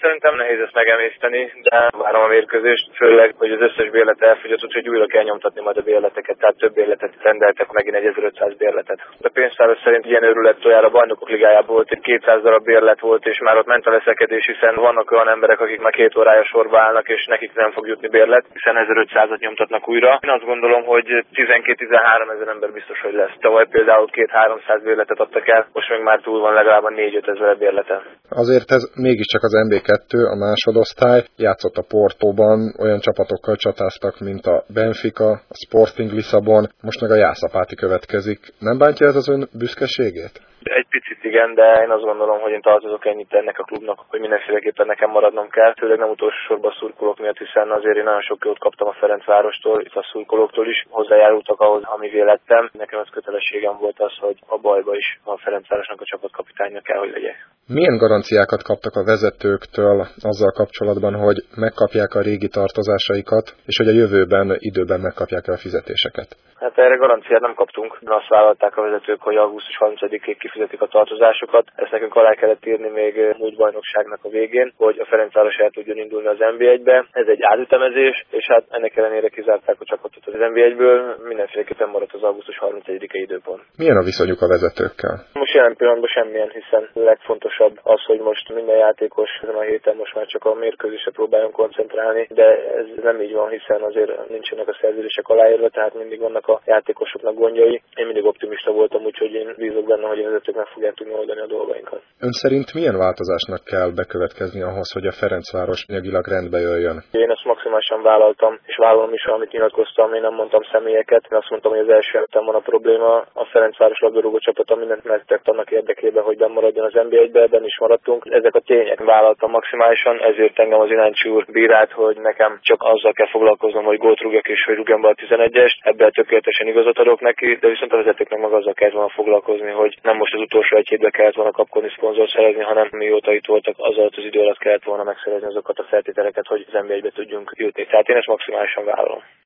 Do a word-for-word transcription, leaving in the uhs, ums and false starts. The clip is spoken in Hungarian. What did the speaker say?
Szerintem nehéz ezt megemészteni, de várom a mérkőzést, főleg, hogy az összes bérlet elfogyott, úgyhogy újra kell nyomtatni majd a bérleteket, tehát több bérletet rendeltek, megint ezerötszáz bérletet. A pénztáros szerint ilyen őrület tojár a Bajnokok Ligájában volt, itt kétszáz darab bérlet volt, és már ott ment a veszekedés, hiszen vannak olyan emberek, akik már két órája sorba állnak, és nekik nem fog jutni bérlet, hiszen ezerötszázat nyomtatnak újra. Én azt gondolom, hogy tizenkét-tizenhárom ezer ember biztos, hogy lesz. Tavaly például két-háromszáz bérletet adtak el, most még már túl van legalább négy-öt ezer bérleten. Azért ez mégiscsak az en bé kettő, a másodosztály, játszott a Portóban, olyan csapatokkal csatáztak, mint a Benfica, a Sporting Lisszabon, most meg a Jászapáti következik. Nem bántja ez az ön büszkeségét? Egy picit igen, de én azt gondolom, hogy én tartozok ennyit ennek a klubnak, hogy mindenféleképpen nekem maradnom kell. Főleg nem utolsó sorban a szurkolók miatt, hiszen azért én nagyon sok jót kaptam a Ferencvárostól, itt a szurkolóktól is, hozzájárultak ahhoz, amivé lettem. Nekem az kötelességem volt az, hogy a bajba is a Ferencvárosnak a csapatkapitánya kell, hogy legyek. Milyen garanciákat kaptak a vezetőktől azzal kapcsolatban, hogy megkapják a régi tartozásaikat, és hogy a jövőben időben megkapják el a fizetéseket? Hát erre garanciát nem kaptunk. Azt vállalták a vezetők, hogy augusztus harmincadikáig kifizetik a tartozásokat. Ezt nekünk alá kellett írni még múlt bajnokságnak a végén, hogy a Ferencváros el tudjon indulni az en bé egybe. Ez egy átütemezés, és hát ennek ellenére kizárták a csapatot az en bé egyből. Mindenféleképpen maradt az augusztus harmincadikai időpont. Milyen a viszonyuk a vezetőkkel? Most jelen pillanatban semmilyen, hiszen a legfontosabb az, hogy most minden játékos ezen a héten most már csak a mérkőzésre próbáljon koncentrálni, de ez nem így van, hiszen azért nincsenek a szerződések aláírva, tehát mindig vannak a játékosoknak gondjai. Én mindig optimista voltam, úgyhogy én bízok benne, hogy a vezetők meg fogják tudni oldani a dolgainkat. Ön szerint milyen változásnak kell bekövetkezni ahhoz, hogy a Ferencváros anyagilag rendbe jöjjön? Én ezt maximálisan vállaltam, és vállalom is, amit nyilatkoztam, én nem mondtam személyeket. Én azt mondtam, hogy az első héten van a probléma. A Ferencváros labdarúgó csapata mindent megtett annak érdekében, hogy bemaradjon az en bé egybe, ebben is maradtunk. Ezek a tények vállaltam maximálisan, ezért engem az Ináncsi úr bírált, hogy nekem csak azzal kell foglalkoznom, hogy gólt rúgjak és hogy rúgjam be a tizenegyest. Ebben tökéletesen igazat adok neki, de viszont a vezetőknek meg azzal kellett volna foglalkozni, hogy nem most az utolsó egy hétben kellett volna kapkodni szponzort szerezni, hanem mióta itt voltak, az alatt az idő alatt kellett volna megszerezni azokat a feltételeket, hogy az en bé egybe tudjunk jutni. Tehát én ezt maximálisan vállalom.